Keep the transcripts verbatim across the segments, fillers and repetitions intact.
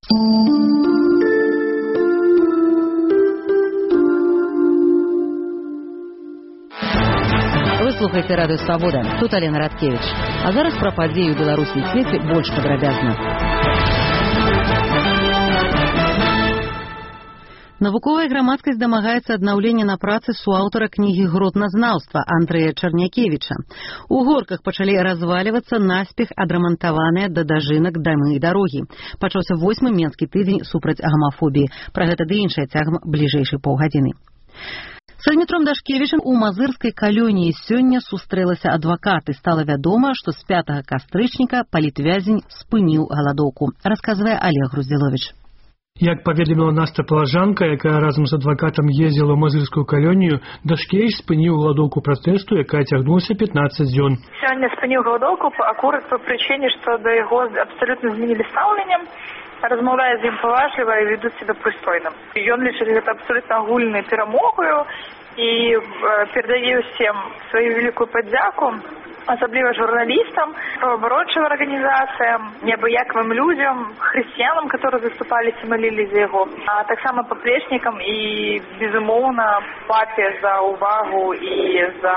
Вы слухаеце радыё Свабода. Тут Алена Радкевич. А зараз пра падзеі ў Беларусі і свеце больш падрабязна. Навуковая грамадскасць дамагаецца аднаўлення на працы суаўтара кнігі гротназнаўства Андрэя Чарнякевіча. У Горках пачалі развалівацца наспех адрамантаваныя да дажынак дамы і дарогі. Пачаўся восьмы менскі тыдзень супраць гамафобіі. Пра гэта ды іншае цягам бліжэйшай паўгадзіны. Са Дмітром Дашкевічам у мазырскай калоніі сёння сустрэлася адвакат і стала вядома, што з пятага кастрычніка палітвязень спыніў галадоўку. Расказвае Олег Груздзіловіч. Як паведаміла Наста Палажанка, якая разам з адвакатам ездзіла ў мазырскую калонію, Дашкевіч спыніў галадоўку пратэсту, якая цягнулася пятнаццаць дзён. Сёння спыніў галадоўку акурат па прычыне, што да яго абсалютна змянілі стаўленне, размаўляе з ім паважліва і ведуць сябе прыстойна. Ён лічыць гэта абсалютна агульнай перамогаю і перадае ўсім сваю вялікую падзяку, асабліва журналістам, праваабарончым арганізацыям, неабыякавым людзям, хрысціянам, которые заступались і малілі за яго, а таксама паплечнікам і, безумоўна, папе за ўвагу і за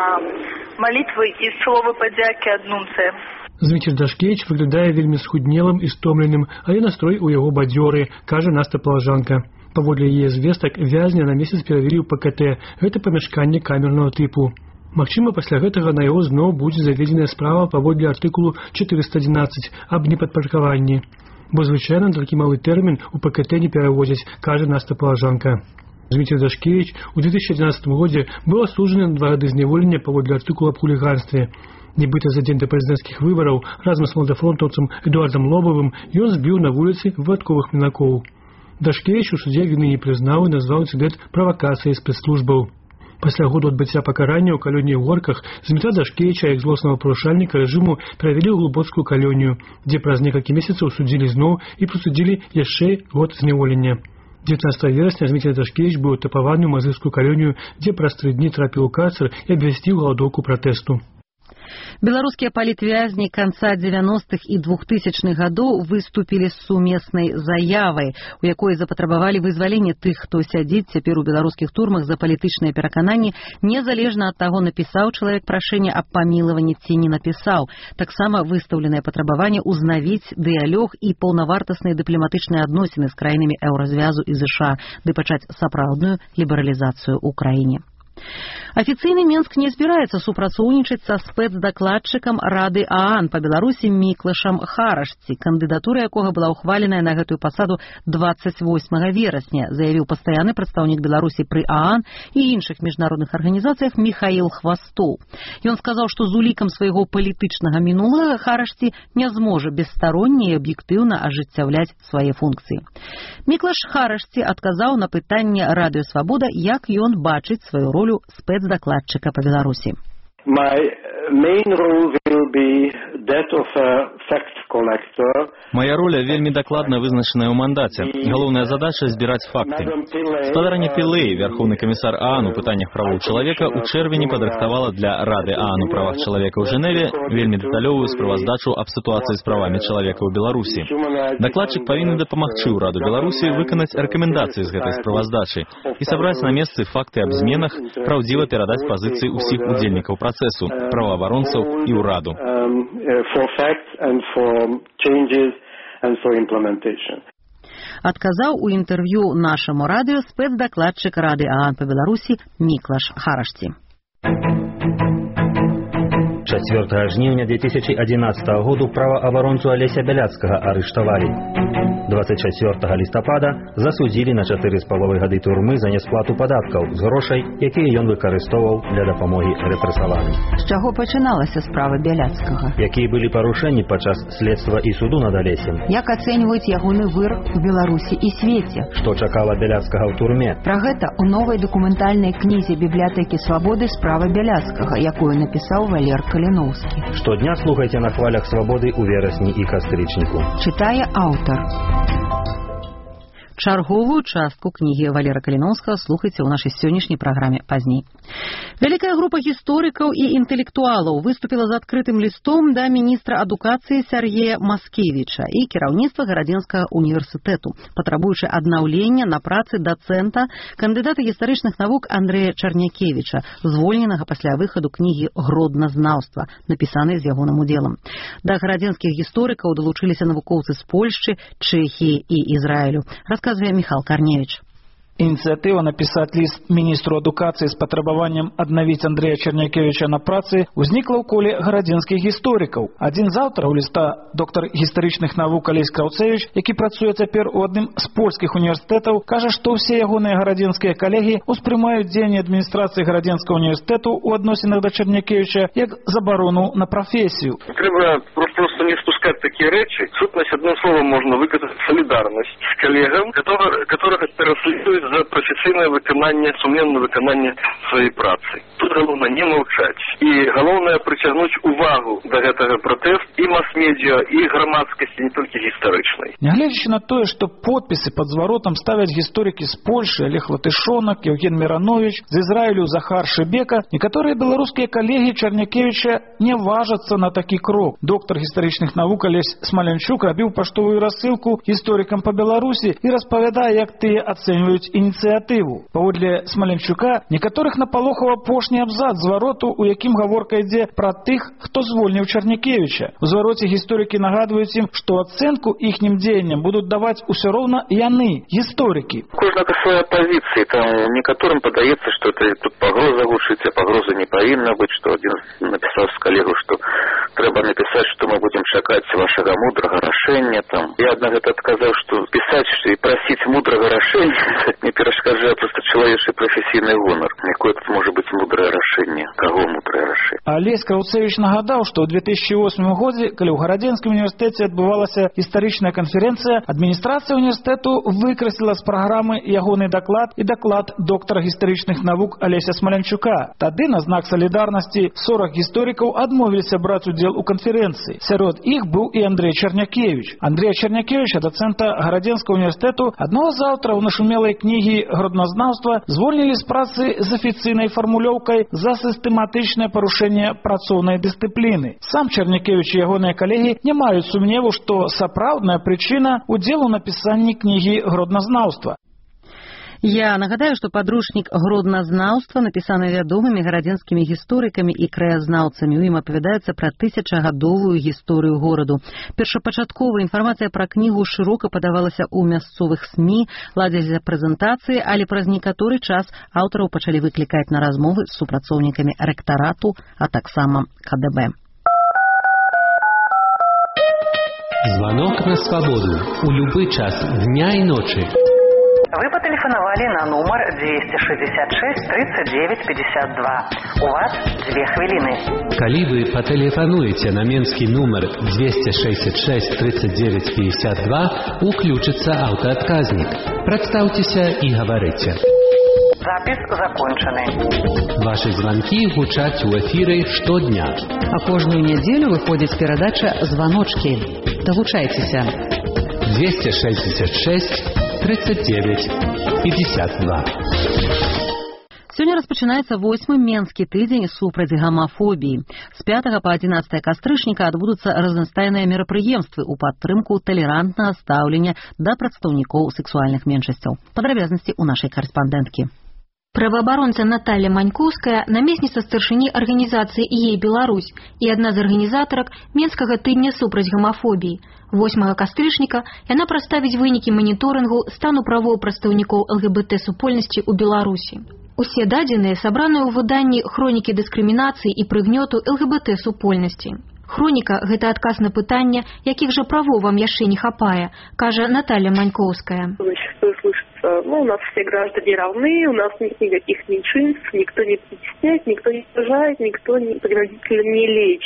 малітвы і словы падзякі ад нунцыя. Дмітрий Дашкевич выглядае вельмі схуднелым і стомленым, але настрой у яго бадзёры, кажа Наста Палажанка. Паводле яе звестак, вязня на месяц перавялі ў ПКТ. Гэта памяшканне камернага тыпу. Магчыма, пасля гэтага на яго зноў будзе заведзеная справа паводле артыкулу чатырыста адзінаццаць аб непадпарадкаванні. Бо звычайна такі малы тэрмін у ПКТ не перавозяць, кажа Наста Палажанка. Дмітрий Дашкевич у две тысячи одиннадцатым годзе быў асуджаны на два гады зняволення паводле артыкула аб хуліганстве. Нібыта за дзень да прэзідэнцкіх выбараў разам з маладафронтаўцам Эдуардам Лобавым ён збіў на вуліцы выпадковых мінакоў. Дашкевич у судзе віны не прызнаў і назваў інцыдэнт правакацыяй спецслужбаў. Пасля году адбыцця пакарання ў калоніі ў Горках Дмітра Дашкевіча як злоснага парушальніка рэжыму правялі ў глыбоцкую калонію, дзе праз некалькі месяцаў судзілі зноў і прысудзілі яшчэ год зняволення. дзевятнаццатага верасня Дмітрий Дашкевич быў атапаваны ў мазырскую калонію, дзе праз тры дні трапіў у карцер і абвясціў галадоўку пратэсту. Беларускія палітвязні канца дзевяностых і двухтысячных гадоў выступілі з сумеснай заявай, у якой запатрабавалі вызвалення тых, хто сядзіць цяпер у беларускіх турмах за палітычныя перакананні, незалежна ад таго, напісаў чалавек прашэнне аб памілаванні ці не напісаў. Таксама выстаўленае патрабаванне ўзнавіць дыялог і паўнавартасныя дыпламатычныя адносіны з краінамі еўразвязу і ЗША, ды пачаць сапраўдную лібералізацыю ў краіне. Афіцыйны Менск не збіраецца супрацоўнічаць са спецдакладчыкам Рады ААН па Беларусі Міклашам Харашці, кандыдатура якога была ўхваленая на гэтую пасаду двадцать восьмага верасня, заявіў пастаянны прадстаўнік Беларусі пры ААН і іншых міжнародных арганізацыях Міхаіл Хвастоў. Ён сказаў, што з улікам свайго палітычнага мінулага Харашці не зможа бесстаронне і аб'ектыўна ажыццяўляць свае функцыі. Міклаш Харашці адказаў на пытанне Радыё Свабода, як ён бачыць сваю ролю спецдакладчыка па Беларусі. My main role will be that of a fact collector. Моя роля вельмі дакладна вызначаная ў мандаце. Галоўная задача збіраць факты. Спадарня Пілэй, вярхоўны камісар ААН у пытаннях правоў чалавека, у чэрвені падрыхтавала для Рады ААН у правах чалавека ў Жэневе вельмі дэталёвую справаздачу аб сітуацыі з правамі чалавека ў Беларусі. Дакладчык павінен дапамагчы ўраду Беларусі выканаць рэкамендацыі з гэтай справаздачы і сабраць на месцы факты аб зменах, праўдзіва перадаць пазіцыі ўсіх удзельнікаў працэсу, праваабаронцаў і ўраду. Адказаў у інтэрв'ю нашаму радыё спецдакладчык Рады ААН па Беларусі Міклаш Харашці. чацвёртага жніўня две тысячи адзінаццатага году праваабаронцу Алеся Бяляцкага арыштавалі. двадцать чацвёртага лістапада засудзілі на чатыры з паловай гады турмы за несплату падаткаў з грошай, якія ён выкарыстоўваў для дапамогі рэпрэсаваным. З чаго пачыналася справа Бяляцкага? Якія былі парушэнні падчас следства і суду над Алесем? Як ацэньваюць ягоны вырак у Беларусі і свеце? Што чакала Бяляцкага ў турме? Пра гэта ў новай дакументальнай кнізе бібліятэкі Свабоды справа Бяляцкага, якую напісаў Валер Каліноўскі. Штодня слухайце на хвалях Свабоды ў верасні і кастрычніку. Чытае аўтар. Чарговую частку кнігі Валера Каліноўскага слухайце ў нашай сённяшняй праграме пазней. Вялікая група гісторыкаў і інтэлектуалаў выступіла з адкрытым лістом да міністра адукацыі Сяргея Маскевіча і кіраўніцтва Гарадзенскага універсітэту, патрабуючы аднаўлення на працы дацэнта, кандыдата гістарычных навук Андрэя Чарнякевіча, звольненага пасля выхаду кнігі «Гродназнаўства», напісанай з ягоным удзелам. Да гарадзенскіх гісторыкаў далучыліся навукоўцы з Польшчы, Чэхіі і Ізраілю, расказвае Міхал Карневіч. Ініцыятыва напісаць ліст міністру адукацыі з патрабаваннем аднавіць Андрэя Чарнякевіча на працы ўзнікла ў коле гарадзенскіх гісторыкаў. Адзін з аўтараў ліста, доктар гістарычных навук Алесь Краўцевіч, які працуе цяпер у адным з польскіх універсітэтаў, кажа, што ўсе ягоныя гарадзенскія калегі ўспрымаюць дзеянні адміністрацыі гарадзенскага універсітэту ў адносінах да Чарнякевіча як забарону на прафесію. Трэба просто не спускаць такія рэчы. Сутнасць адным словам можна выказаць салідарнасць з калегам, которых пераследуюць за професійнае выкананне, сумленнае выкананне сваёй працы. Тут галоўна не маўчаць. І галоўнае прыцягнуць увагу да гэтага пратэсту і мас-медіа, і грамадскасці, не толькі гістарычнай. Нягледзячы на тое, што подпісы пад зваротам ставяць гісторыкі з Польшы Олег Латышонак, Евген Миранович, з Ізраілю Захар Шебека, некаторыя беларускія калегі Чарнякевіча не важацца на такі крок. Доктар гістарычных навук Алесь Смаленчук рабіў паштовую рассылку гісторыкам па Беларусі і распавядае, як тыя ацэньваюць ініцыятыву. Паводле Смаленчука, некаторых напалохаў апошні абзац звароту, у якім гаворка ідзе пра тых, хто звольніў Чарнякевіча. У звароце гісторыкі нагадваюць ім, што ацэнку іхнім дзеянням будуць даваць усё роўна яны, гісторыкі. Кожнага свая пазіцыя. Там некаторым падаецца, што это тут пагроза гучыць, а пагроза не павінна быць, што адзін напісаў з калегу, што трэба напісаць, што мы будзем чакаць вашага мудрага рашэння. Там я аднак гэта адказаў, што пісаць і прасіць мудрага рашэння не перашкаджае проста чалавечы прафесійны гонар. Якое тут можа быць мудрае рашэнне? Каго мудрае рашэнне? Алесь Краўцевіч нагадаў, што ў две тысячы восьмым годзе, калі ў Гарадзенскім універсітэце адбывалася гістарычная канферэнцыя, адміністрацыя універсітэту выкрасіла з праграмы ягоны даклад і даклад доктара гістарычных навук Алеся Смаленчука. Тады на знак салідарнасці сорок гісторыкаў адмовіліся браць удзел у канферэнцыі. Сярод іх быў і Андрэй Чарнякевіч. Андрэя Чарнякевіча, дацэнта Гарадзенскага універсітэту, аднаго з аўтараў нашумелай кнігі «Гродназнаўства», звольнілі з працы з афіцыйнай фармулёўкай за сістэматычнае парушэнне працоўнай дысцыпліны. Сам Чарнякевіч і ягоныя калегі не маюць сумневу, што сапраўдная прычына удзелу ў напісанні кнігі «Гродназнаўства». Я нагадаю, што падручнік «Гродназнаўства» напісаны вядомымі гарадзенскімі гісторыкамі і краязнаўцамі. У ім апавядаецца пра тысячагадовую гісторыю гораду. Першапачатковая інфармацыя пра кнігу шырока падавалася ў мясцовых СМІ, ладзіліся прэзентацыі, але праз некаторы час аўтараў пачалі выклікаць на размовы з супрацоўнікамі рэктарату, а таксама КДБ. Звонок на свободу у любой час дня и ночи. Вы потелефоновали на номер двести шестьдесят шесть тридцать девять пятьдесят два. У вас две хвилины. Калі вы патэлефануеце на менскі нумар двести шестьдесят шесть тридцать девять пятьдесят два, уключится аўтаадказнік. Прадстаўцеся і гаварыце. Запись закончены. Ваши звонки гучаць у эфиры штодня. А кожную неделю выходит передача «Звоночки». Долучайтеся. двести шестьдесят шесть тридцать девять пятьдесят два. Сёння распачынаецца восьмы менскі тыдзень супраць гамафобіі. З пятага па адзінаццатае кастрычніка адбудуцца разнастайныя мерапрыемствы ў падтрымку талерантнага стаўлення да прадстаўнікоў сексуальных меншасцяў. Падрабязнасці ў нашай карэспандэнткі. Праваабаронца Наталья Манькоўская, намесніца старшыні арганізацыі «Ей Беларусь» і адна з арганізатарак Менскага тыдня супраць гамафобіі. восьмага кастрычніка яна прадставіць вынікі маніторынгу стану правоў прадстаўнікоў ЛГБТ-супольнасці ў Беларусі. Усе дадзеныя сабраныя ў выданні «Хронікі дыскрымінацыі і прыгнёту ЛГБТ-супольнасці». Хроніка – гэта адказ на пытанне, якіх жа правоў вам яшчэ не хапае, кажа Наталья Манькоўская. Ну, у нас все граждане равны, у нас нет никаких меньшинств, никто не притесняет, никто не сажает, никто не принудительно не лечит.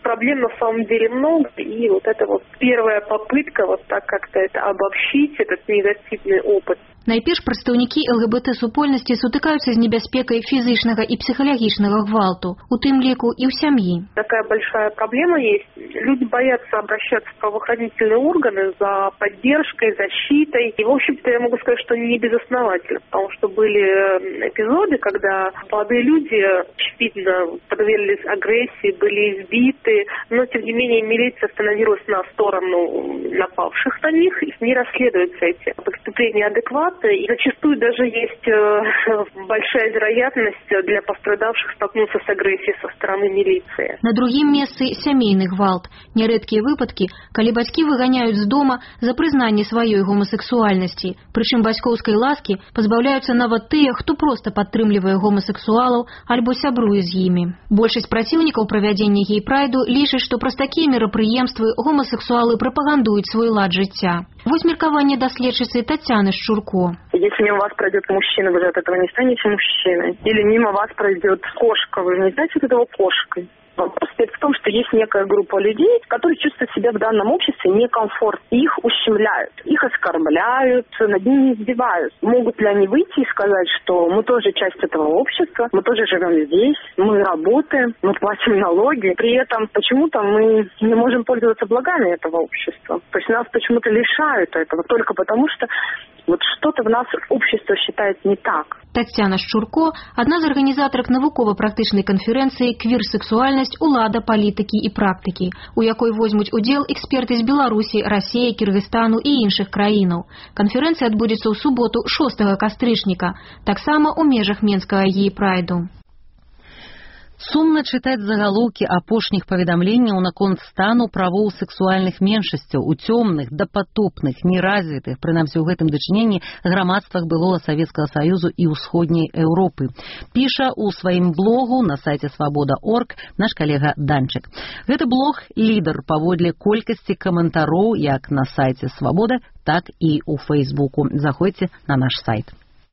проблем на самом деле много, и вот это вот первая попытка вот так как-то это обобщить, этот негативный опыт. Найперш прадстаўнікі ЛГБТ-супольнасці сутыкаюцца з небяспекай фізычнага і псіхалагічнага гвалту, у тым ліку і ў сям'і. Такая большая проблема есть. Люди боятся обращаться в правоохранительные органы за поддержкой, защитой. И, в общем-то, я могу сказать, что не безосновательно, потому что были эпизоды, когда молодые люди, очевидно, подверглись агрессии, были избиты, но, тем не менее, милиция становилась на сторону напавших на них, и не расследуются эти преступления адекватно. И зачастую даже есть большая вероятность для пострадавших столкнуться с агрессией со стороны милиции. На другім месцы сямейны гвалт. Нярэдкія выпадкі, калі бацькі выганяюць з дома за прызнанне сваёй гомасексуальнасці. Прычым бацькоўскай ласкі пазбаўляюцца нават тыя, хто проста падтрымлівае гомасексуалаў альбо сябруе з імі. Большасць праціўнікаў правядзення гей-прайду лічаць, што праз такія мерапрыемствы гомасексуалы прапагандуюць свой лад жыцця. Вось меркаванне даследчыцы Тацяны Шчурко. Если мимо вас пройдет мужчина, вы же от этого не станете мужчиной. Или мимо вас пройдет кошка, вы не знаете от этого кошкой. Вопрос в том, что есть некая группа людей, которые чувствуют себя в данном обществе некомфортно. Их ущемляют, их оскорбляют, над ними издеваются. Могут ли они выйти и сказать, что мы тоже часть этого общества, мы тоже живем здесь, мы работаем, мы платим налоги. При этом почему-то мы не можем пользоваться благами этого общества. То есть нас почему-то лишают этого только потому, что вот что-то в нас общество считает не так. Тацяна Шчурко – одна з арганізатарак навукова-практычнай канферэнцыі «Квір-сексуальнасць, улада, палітыкі і практыкі», у якой возьмуць удзел эксперты з Беларусі, Расіі, Кыргызстану і іншых краінаў. Канферэнцыя адбудзецца ў суботу шостага кастрычніка, таксама ў межах Менскага гей-прайду. Сумна чытаць загалоўкі апошніх паведамленняў наконт стану правоў сексуальных меншасцяў у цёмных, дапатопных, неразвітых, прынамсі ў гэтым дачыненні, грамадствах былога Савецкага Саюзу і ўсходняй Еўропы. Піша ў сваім блогу на сайце свабода точка орг наш калега Данчык. Гэты блог лідар паводле колькасці каментароў як на сайце Свабода, так і ў Фейсбуку. Заходзьце на наш сайт.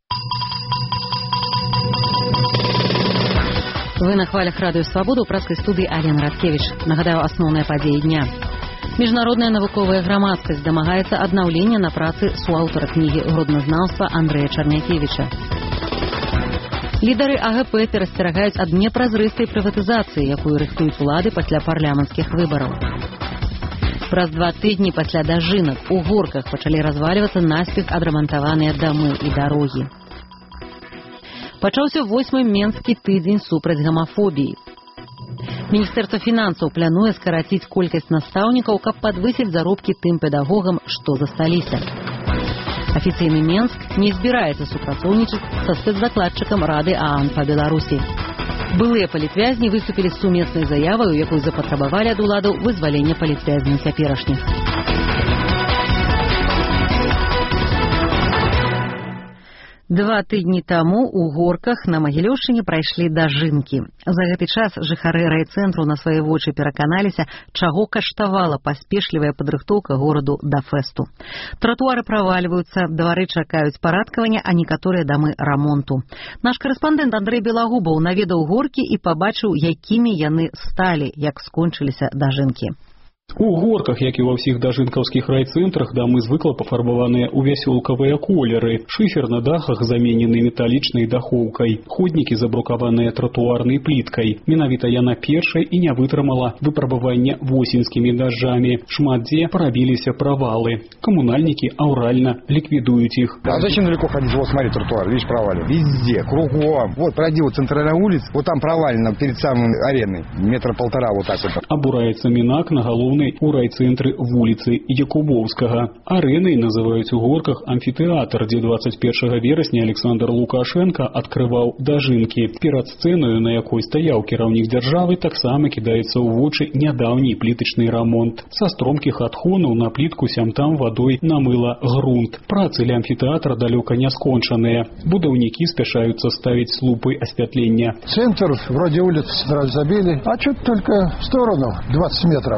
Вы на хвалях радыё «Свабода» ў праскай студыі Алена Радкевіч. Нагадаю, асноўныя падзеі дня. Міжнародная навуковая грамадскасць дамагаецца аднаўлення на працы суаўтара кнігі «Родназнаўства» Андрэя Чарнякевіча. Лідары А Гэ Пэ перасцерагаюць ад непразрыстай прыватызацыі, якую рыхтуюць улады пасля парламенцкіх выбараў. Праз два тыдні пасля дажынак у Горках пачалі развальвацца наспех адрамантаваныя дамы і дарогі. Пачаўся восьмы Менскі тыдзень супраць гамафобіі. Міністэрства фінансаў плануе скараціць колькасць настаўнікаў, каб падвысіць заробкі тым педагогам, што засталіся. Афіцыйны Менск не збіраецца супрацоўнічаць са спецдакладчыкам Рады ААН па Беларусі. Былыя палітвязні выступілі з сумеснай заявай, у якой запатрабавалі ад уладаў вызвалення палітвязней цяперашніх. Два тыдні таму ў Горках на Магілёўшчыне прайшлі дажынкі. За гэты час жыхары райцэнтру на свае вочы пераканаліся, чаго каштавала паспешлівая падрыхтоўка гораду да фэсту. Тратуары правальваюцца, двары чакаюць парадкавання, а некаторыя дамы рамонту. Наш карэспандэнт Андрэй Белагубаў наведаў Горкі і пабачыў, якімі яны сталі, як скончыліся дажынкі. У Горках, як і ва ўсіх дажынкаўскіх райцэнтрах, дамы звыкла пафарбаваныя ў вясёлкавыя колеры. Шыфер на дахах заменены металічнай дахоўкай. Ходнікі забрукаваныя тратуарнай пліткай. Менавіта яна першай і не вытрымала выпрабавання восеньскімі дажджамі. Шмат дзе парабіліся правалы. Коммунальники аурально ликвидуют их. А зачем далеко ходить? Вот смотри, тротуар, видишь, провален. Везде, кругом. Вот пройди вот центральная улица, вот там провалено перед самой ареной. Метра полтора вот так вот. Абураецца Мінак на галоўнай у райцэнтры вуліцы Якубоўскага. Арэнай называюць у Горках амфітэатр, дзе двадцать першага верасня Александр Лукашенко адкрываў дажынкі. Перад сцэною, на якой стаяў кіраўнік дзяржавы, таксама кідаецца ў вочы нядаўні плітачны рамонт. Са стромкіх адхонаў на плітку сям-там вадой намыла грунт. Працы ля амфітэатра далёка не скончаныя. Будаўнікі спяшаюцца ставіць слупы асвятлення. Центр, вроде улиц сразу забили, а чуть только в сторону двадцать метров. Все, нельзя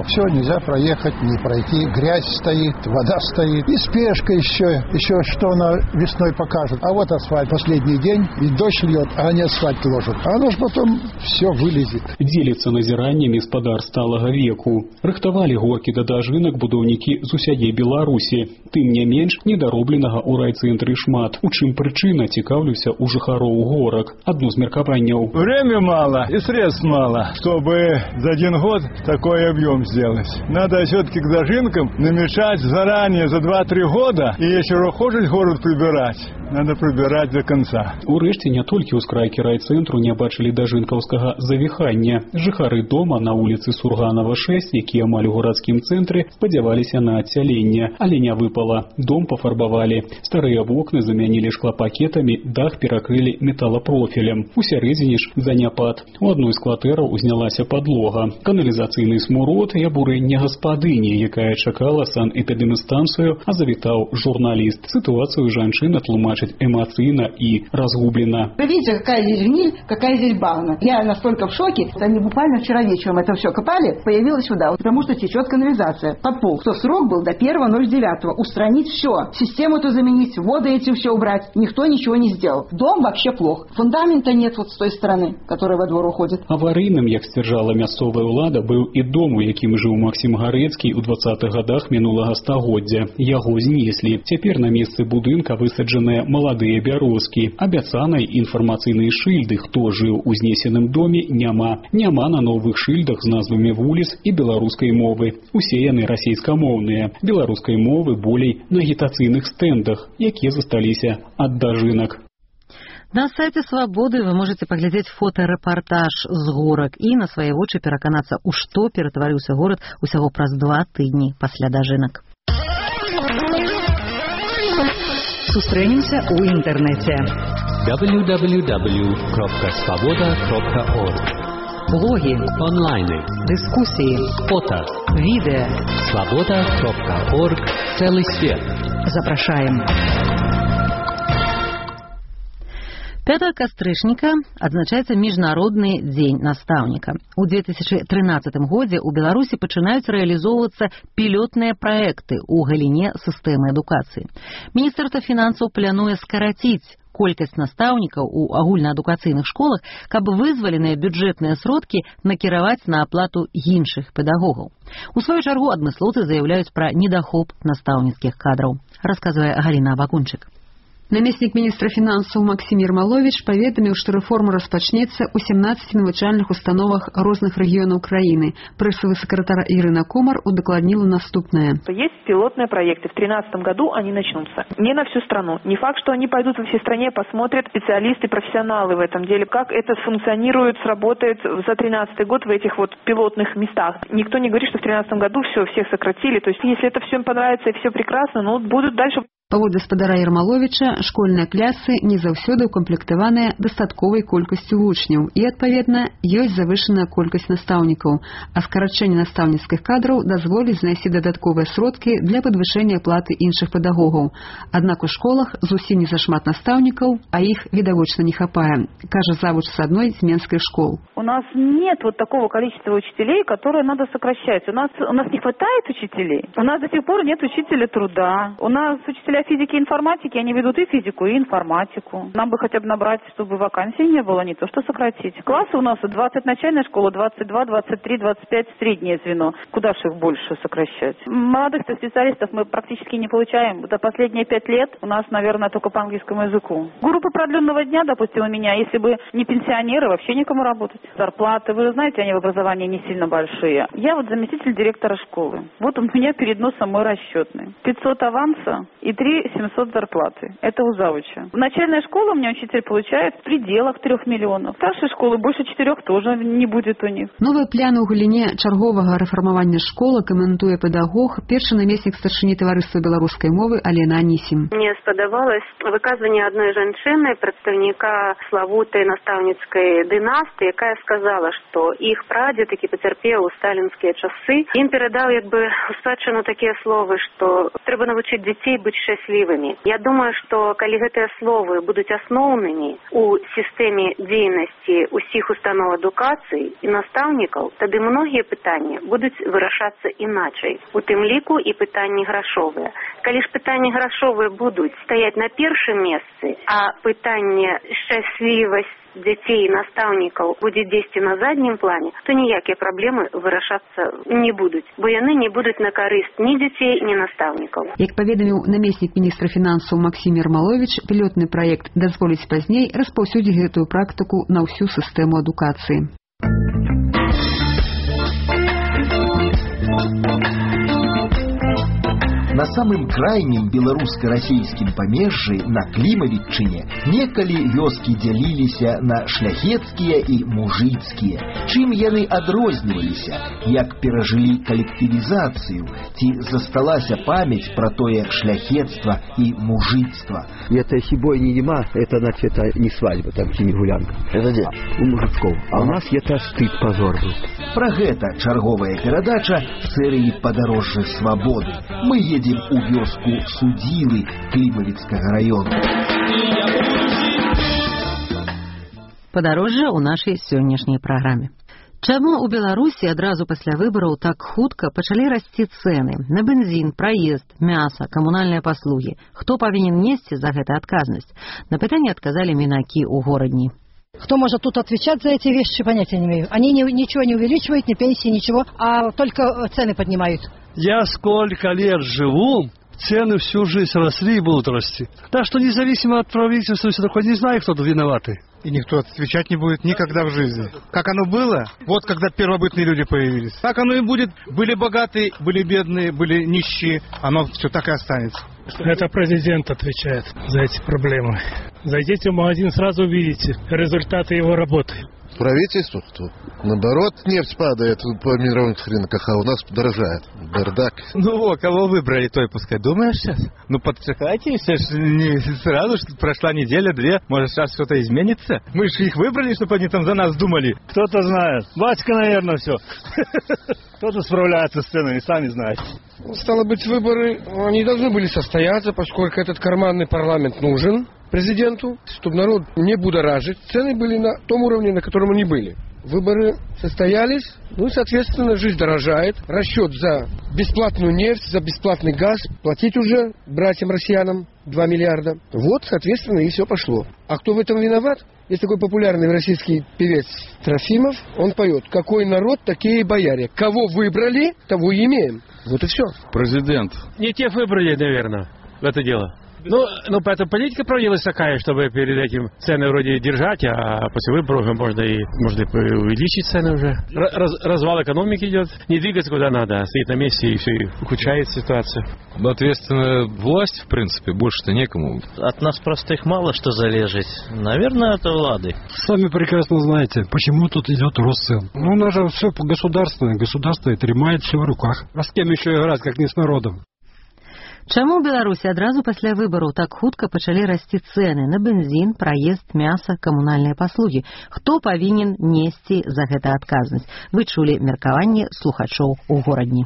нельзя проехать, не пройти. Грязь стоит, вода стоит. И спешка еще, еще что она весной покажет. А вот асфальт последний день, и дождь льет, а они асфальт ложат. А оно ж потом все вылезет. Делится назираннямі спадар сталага веку. Рыхтавалі горкі да дажынак будаўнікі з усяе Беларусі. Тым не менш, недаробленага ў райцэнтры шмат. У чым прычына, цікаўлюся у жыхароў горак. Адно з меркаванняў. Время мало и средств мало, чтобы за один год такой объем сделать. Надо все-таки к дожинкам намечать заранее за два-три года. И если хочешь город прибирать, надо прибирать до конца. Урэшце не толькі ўскрайкі райцэнтру не бачылі дажынкаўскага завіхання. Жыхары дома на вуліцы Сурганова шэсць, які амаль у гарадскім цэнтры, спадзяваліся на адсяленне, але не выпала. Дом пафарбавалі. Старыя вокны замянілі шклапакетамі, дах перакрылі металапрофілем. У сярэдзіне ж заняпад. У адной з кватэраў узнялася падлога. Каналізацыйны смурод і абурэнне гаспадыні, якая чакала санэпідэмстанцыю, а завітаў журналіст. Ситуацию жанчына тлумачыць эмоцийно и разгубленно. Вы видите, какая здесь гниль, какая здесь багна. Я настолько в шоке. Они буквально вчера вечером это все копали, появилась вода, потому что течет канализация под пол. То срок был до первого ноль девятого. Устранить все. Систему эту заменить, воды эти все убрать. Никто ничего не сделал. Дом вообще плох. Фундамента нет вот с той стороны, которая во двор уходит. Аварийным, як сцвярджала мясцовая ўлада, быў і дом, у якім жыў Максим Гарэцкі ў двадцатых годах мінулага стагоддзя. Яго знеслі. Цяпер на месцы будынка высаджаныя маладыя бярозкі. Абяцанай інфармацыйнай шыльды, хто жыў у знесеным доме, няма. Няма на новых шыльдах з назвамі вуліц і беларускай мовы. Усе яны расейскамоўныя. Беларускай мовы болей на агітацыйных стэндах, якія засталіся ад дажынак. На сайте «Свободы» вы можете поглядеть фоторепортаж з горак і на свае вочы пераканацца, у што ператварыўся горад усяго праз два тыдні пасля дажынак. Сустрэнемся ў інтэрнэце. дабл ю дабл ю дабл ю крапка свобода крапка орг. Блоги, онлайны, дискуссии, фото, видео. свобода крапка орг. Целый свет. Запрашаем. пятага кастрычніка адзначаецца міжнародны дзень настаўніка. У две тысячи трынаццатым годзе ў Беларусі пачынаюць рэалізоўвацца пілотныя праекты ў галіне сістэмы адукацыі. Міністэрства фінансаў плануе скараціць колькасць настаўнікаў у агульнаадукацыйных школах, каб вызваленыя бюджэтныя сродкі накіраваць на аплату іншых педагогаў. У сваю чаргу адмыслоўцы заяўляюць пра недахоп настаўніцкіх кадраў, расказвае Галіна Абакунчык. Наместник министра финансов Максим Ермолович поведомил, что реформа распочнется у семнадцати навучальных установах розных регионов Украины. Прессовый секретарь Ирина Комар удокладнила наступное. Есть пилотные проекты. В две тысячи тринадцатом году они начнутся. Не на всю страну. Не факт, что они пойдут во всей стране, посмотрят специалисты, профессионалы в этом деле, как это функционирует, сработает за тринадцатый год в этих вот пилотных местах. Никто не говорит, что в две тысячи тринадцатом году все, всех сократили. То есть, если это всем понравится и все прекрасно, ну, будут дальше... Паводле спадара Ермаловича, школьныя клясы не заўсёды укамплектаваныя дастатковай колькасцю вучняў і, адпаведна, ёсць завышаная колькасць настаўнікаў, а скарачэнне настаўніцкіх кадраў дазволіць знайсці дадатковыя сродкі для падвышэння аплаты іншых педагогаў. Аднак у школах зусім не зашмат настаўнікаў, а іх відавочна не хапае, кажа завуч з адной з менскіх школ. У нас нет вот такого количества учителей, которые надо сокращать. У нас, у нас не хватает учителей. У нас до сих пор нет учителя труда. У нас учителя физики и информатики, они ведут и физику, и информатику. Нам бы хотя бы набрать, чтобы вакансий не было, не то что сократить. Классы у нас двадцать начальная школа, двадцать два, двадцать три, двадцать пять среднее звено. Куда же их больше сокращать? Молодых специалистов мы практически не получаем. За последние пять лет у нас, наверное, только по английскому языку. Группа продленного дня, допустим, у меня, если бы не пенсионеры, вообще никому работать. Зарплаты, вы знаете, они в образовании не сильно большие. Я вот заместитель директора школы. Вот у меня перед носом мой расчетный. пятьсот аванса и три семьсот зарплаты. Это у завуча. Начальная школа у меня учитель получает в пределах трех миллионов. Старшей школы больше четырех тоже не будет у них. Новые планы у галіне чарговага рэфармавання школы каментуе педагог, першы намеснік старшыні таварыства беларускай мовы Алена Анісім. Мне спадабалось выказванне адной жанчыны, прадстаўніка славутай настаўніцкай дынастыі, якая сказала, што іх прадзед, які пацярпеў у сталінскія часы, ім перадаў як бы у спадчыну такія словы, што трэба навучыць дзяцей быць шчаслівымі шчаслівымі. Я думаю, што калі гэтыя словы будуць асноўнымі у сістэме дзейнасці ўсіх устаноў адукацыі і настаўнікаў, тады многія пытанні будуць вырашацца іначай. У тым ліку і пытанні грашовыя. Калі ж пытанні грашовыя будуць стаяць на першым месцы, а пытанне шчаслівасць дзяцей і настаўнікаў будзе дзесьці на заднім плане, то ніякія праблемы вырашацца не будуць, бо яны не будуць на карысць ні дзяцей, ні настаўнікаў. Як паведаміў намеснік міністра фінансаў Максім Ярмаловіч, пілотны праект дазволіць пазней распаўсюдзіць гэтую практыку на ўсю сістэму адукацыі. На самым крайнім беларуска-расійскім памежжы на Клімавітчыне некалі вёскі дзяліліся на шляхецкія і мужыцкія. Чым яны адрозніваліся, як перажылі калектывізацыю, ці засталася памяць пра тое шляхецтва і мужыцтва. Это если бойни нема, это значит это не свадьба, там не гулянка. Это где? У мужичков. А у нас это стыд, позор был. Пра гэта чарговая перадача серыі «Падарожжа свабоды». Мы едем у вёску Судзілы Клімавіцкага раёну. Падарожжа ў нашай сённяшняй праграме. Чаму ў Беларусі адразу пасля выбараў так хутка пачалі расці цэны на бензін, праезд, мяса, камунальныя паслугі? Хто павінен несці за гэта адказнасць? На пытанне адказалі мінакі ў горадні. Кто может тут отвечать за эти вещи, понятия не имею. Они не, ничего не увеличивают, ни пенсии, ничего, а только цены поднимают. Я сколько лет живу, цены всю жизнь росли и будут расти. Так что независимо от правительства, все такое, не знаю, кто тут виноватый. И никто отвечать не будет никогда в жизни. Как оно было, вот когда первобытные люди появились. Так оно и будет. Были богатые, были бедные, были нищие. Оно все так и останется. Это президент отвечает за эти проблемы. Зайдите в магазин, сразу увидите результаты его работы. Правительство, кто? Наоборот, нефть падает по мировых рынках, а у нас подорожает. Бардак. Ну вот, кого выбрали, то и пускай. Думаешь сейчас? Ну подчихайте, сейчас не сразу, что прошла неделя-две, может сейчас что-то изменится? Мы же их выбрали, чтобы они там за нас думали. Кто-то знает. Батька, наверное, все. Кто-то справляется с ценами, сами знаете. Стало быть, выборы, они должны были состояться, поскольку этот карманный парламент нужен президенту, чтобы народ не будоражить. Цены были на том уровне, на котором они были. Выборы состоялись, ну и, соответственно, жизнь дорожает. Расчет за бесплатную нефть, за бесплатный газ платить уже братьям-россиянам два миллиарда. Вот, соответственно, и все пошло. А кто в этом виноват? Есть такой популярный российский певец Трофимов. Он поет: «Какой народ, такие и бояре. Кого выбрали, того и имеем». Вот и все. Президент. Не те выбрали, наверное, в это дело. Ну, ну, поэтому политика проводилась такая, чтобы перед этим цены вроде держать, а после выборов можно и можно и увеличить цены уже. Раз, развал экономики идет, не двигаться куда надо, а стоит на месте и все, и ухудшает ситуацию. Ответственная власть, в принципе, больше-то некому. От нас простых мало что залежит. Наверное, это влады. Сами прекрасно знаете, почему тут идет рост цен. Ну, у нас же все государственное, государство и тримает все в руках. А с кем еще играть, как не с народом? Чаму ў Беларусі адразу пасля выбараў так хутка пачалі расці цэны на бензін, праезд, мяса, камунальныя паслугі? Хто павінен несці за гэта адказнасць? Вы чулі меркаванне слухачоў у горадні.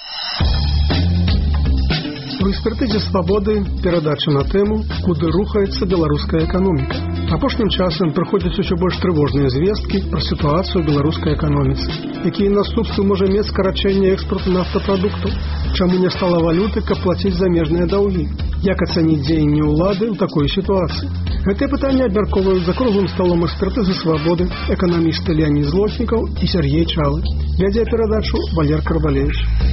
У экспертызе «Свабоды» перадача на тэму «Куды рухаецца беларуская эканоміка». Апошнім часам прыходзяць усё больш трывожныя звесткі пра сітуацыю ў беларускай эканоміцы. Якія наступствы можа мець скарачэнне экспарту нафтапрадуктаў? Чаму не стала валюты, каб плаціць замежныя даўгі? Як ацаніць дзеянні ўлады ў такой сітуацыі? Гэтыя пытанні абмяркоўваюць за круглым сталом экспертызы «Свабоды» эканамісты Леонид Злотнікаў і Сергей Чалы. Вядзе перадачу Валер Карбалевич.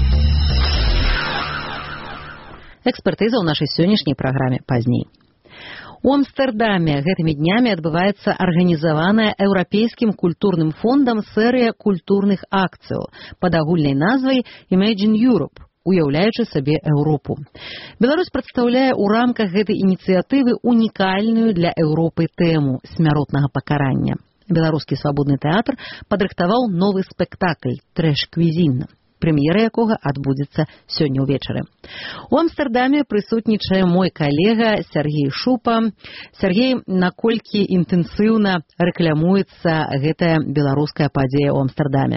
Экспертыза ў нашай сённяшняй праграме пазней. У Амстэрдаме гэтымі днямі адбываецца арганізаваная Еўрапейскім культурным фондам серыя культурных акцыяў пад агульнай назвай Imagine Europe, уяўляючы сабе Еўропу. Беларусь прадстаўляе ў рамках гэтай ініцыятывы унікальную для Еўропы тэму смяротнага пакарання. Беларускі свабодны тэатр падрыхтаваў новы спектакль «Трэш-квізін», прэм'ера якога адбудзецца сёння ўвечары. У Амстэрдаме прысутнічае мой калега Сергей Шупа. Сергей, наколькі інтэнсіўна рэкламуецца гэтая беларуская падзея ў Амстэрдаме?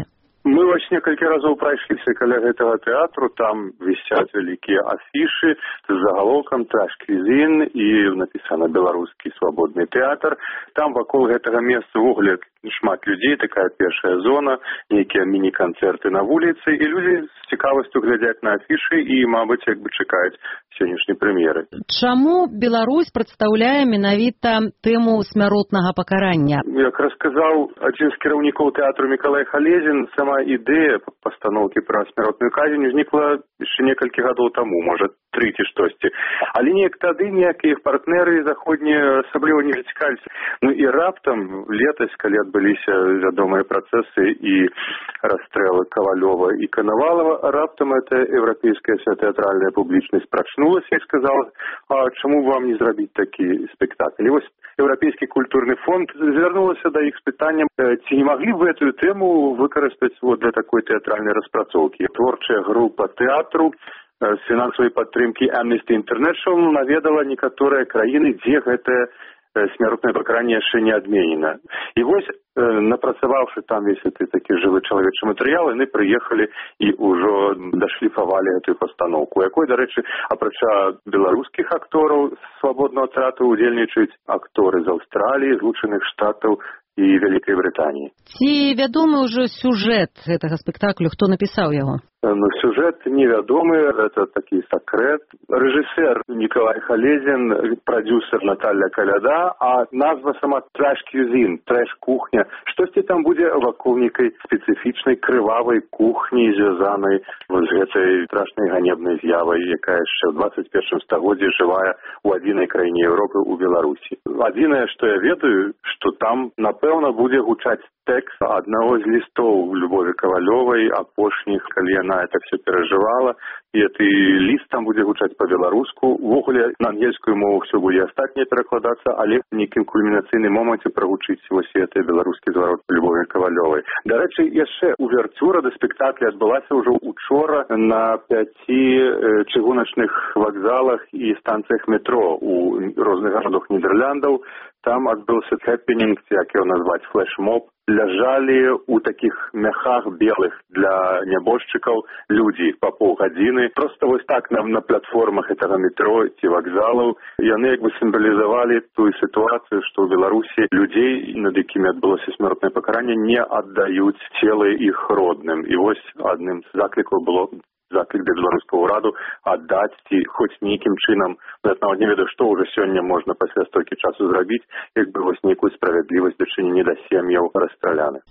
Мы вось некалькі разоў прайшліся каля гэтага тэатру, там вісяць вялікія афішы з загалоўкам «Траш Квізін» і напісана «Беларускі свабодны тэатр». Там вакол гэтага месца ўвогуле шмат людзей, такая першая зона, нейкія міні-канцэрты на вуліцы, і людзі з цікавасцю глядзяць на афішы і, мабыць, як бы чакаюць сённяшняй прэм'еры. Чаму Беларусь прадстаўляе менавіта тэму смяротнага пакарання? Як расказаў адзін з кіраўнікоў тэатру Мікалай Халезін, сама ідэя пастаноўкі пра смяротную казнь узнікла яшчэ некалькі гадоў таму, можа, тры ці штосьці. Але неяк тады ніякія іх партнеры заходнія асабліва не зацікавіліся. Ну і раптам летась, калі адбыліся вядомыя працэсы і расстрэлы Кавалёва і Канавалова, раптам эта еўрапейская вся тэатральная публічнасць прачнулася і сказала: а чаму вам не зрабіць такі спектакль? І вось Еўрапейскі культурны фонд звярнулася да іх з пытаннем, ці не маглі б гэтую тэму выкарыстаць вот для такой тэатральнай распрацоўкі. Творчая група тэатру з фінансавай падтрымкі Amnesty International наведала некаторыя краіны, дзе гэтае смяротнае пакаранне яшчэ не адменена. І вось, напрацаваўшы там весь гэты такі жывы чалавечы матэрыял, яны прыехалі і ўжо дашліфавалі гэтую пастаноўку, якой, дарэчы, апрача беларускіх актораў свабоднага тэатру удзельнічаюць акторы з Аўстраліі, Злучаных Штатаў і Вялікай Брытаніі. Ці вядомы ўжо сюжэт гэтага спектаклю, хто напісаў яго? Ну, сюжет невядомы, это такі сакрэт. Рэжысэр Мікалай Халезін, прадюсер Наталья Каляда, а назва сама «Траш Квізін», «Трэш-кухня». Штосьці там будзе вакол нейкай спецыфічнай крывавай кухні, звязанай з гэтай страшнай ганебнай з'явай, якая яшчэ ў дваццаць першым стагоддзі жывая ў адзінай краіне Еўропы, у Беларусі. Адзінае, што я ведаю, што там, напэўна, будзе гучаць тэкст аднаго з лістоў Любові Кавалёвай, апошніх, калі яна это все перажывала, і гэты ліст там будзе гучаць па-беларуску. Увогуле на ангельскую мову все будзе астатняе перакладацца, але в нейкім кульмінацыйным моманце прагучыць вось гэты беларускі зварот Любові Кавалёвай. Дарэчы, яшчэ увертюра да спектакля адбылася ўжо учора на пяці э, чыгуначных вакзалах і станцыях метро у розных гарадах Нідэрляндаў. Там адбыўся хэппінінг, як яго назваць, флэш-моб. Ляжалі ў такіх мяхах белых для нябожчыкаў людзі па паўгадзіны. Проста вось так на, на платформах гэтага метро ці вакзалаў яны як бы сімвалізавалі тую сітуацыю, што ў Беларусі людзей, над якімі адбылося смяротнае пакаранне, не аддаюць целы іх родным. І вось адным з заклікаў было заклік да беларускага ўраду аддаць ці хоць нейкім чынам, я нават не ведаю, што ўжо сёння можна пасля столькі часу зрабіць, як бы вось нейкую справядлівасць дачынення да сем'яў расстраляных.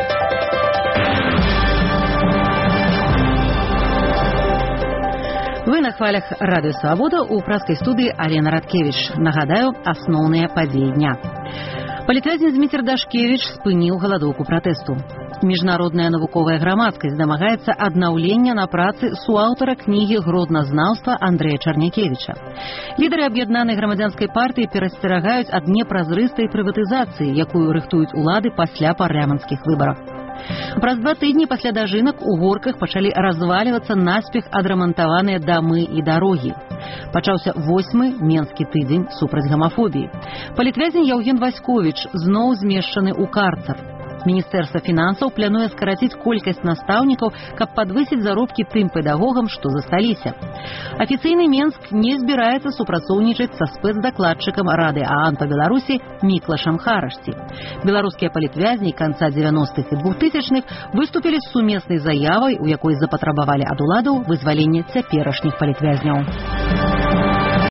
Вы на хвалях Радыё Свабода, у праскай студыі Алена Радкевіч. Нагадаю, асноўныя падзеі дня. Палітвязень Зміцер Дашкевіч спыніў галадоўку пратэсту. Міжнародная навуковая грамадскасць дамагаецца аднаўлення на працы суаўтара кнігі гродназнаўства Андрэя Чарнякевіча. Лідары аб'яднанай грамадзянскай партыі перасцерагаюць ад непразрыстай прыватызацыі, якую рыхтуюць улады пасля парламенцкіх выбараў. Праз два тыдні пасля дажынак у горках пачалі развалівацца наспех адрамантаваныя дамы і дарогі. Пачаўся восьмы менскі тыдзень супраць гамафобіі. Палітвязень Яўген Васьковіч зноў змешчаны ў карцар. Міністэрства фінансаў плануе скараціць колькасць настаўнікаў, каб падвысіць заробкі тым педагогам, што засталіся. Афіцыйны Менск не збіраецца супрацоўнічаць са спецдакладчыкам Рады ААН па Беларусі Міклашам Харашці. Беларускія палітвязні канца дзевяностых і двухтысячных выступілі з сумеснай заявай, у якой запатрабавалі ад уладаў вызвалення цяперашніх палітвязняў.